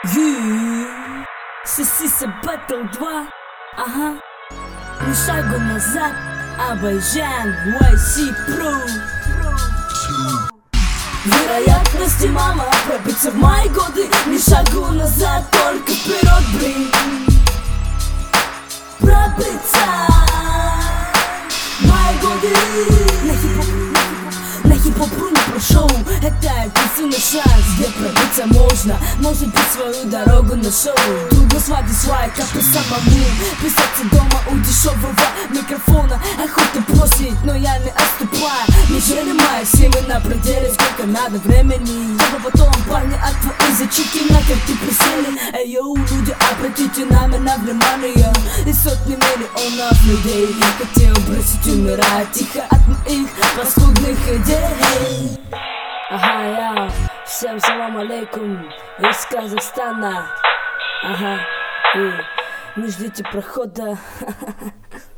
Сосиса Battle 2. Ага. Ни шагу назад. Абайжан, YC Pro. Вероятности мало пробиться в мои годы. Ни шагу назад, только вперед, блин. Пробиться в мои годы. На хип-хопу не прошел. Это единственный шанс, где пробиться можно. Может быть, свою дорогу нашел. Трудно сводить свай, как по самому. Писаться дома у дешевого микрофона. Охота бросить, но я не отступаю. Не жалею мои силы на пределе. Сколько надо времени, чтобы потом парни от твоей зачитки на как ты присели. Эй, йоу, люди, обратите на меня внимание. И сотни миллионов людей хотел бросить умирать тихо от моих паскудных идей. Ага, я, всем салам алейкум из Казахстана. Ага, и не ждите прохода.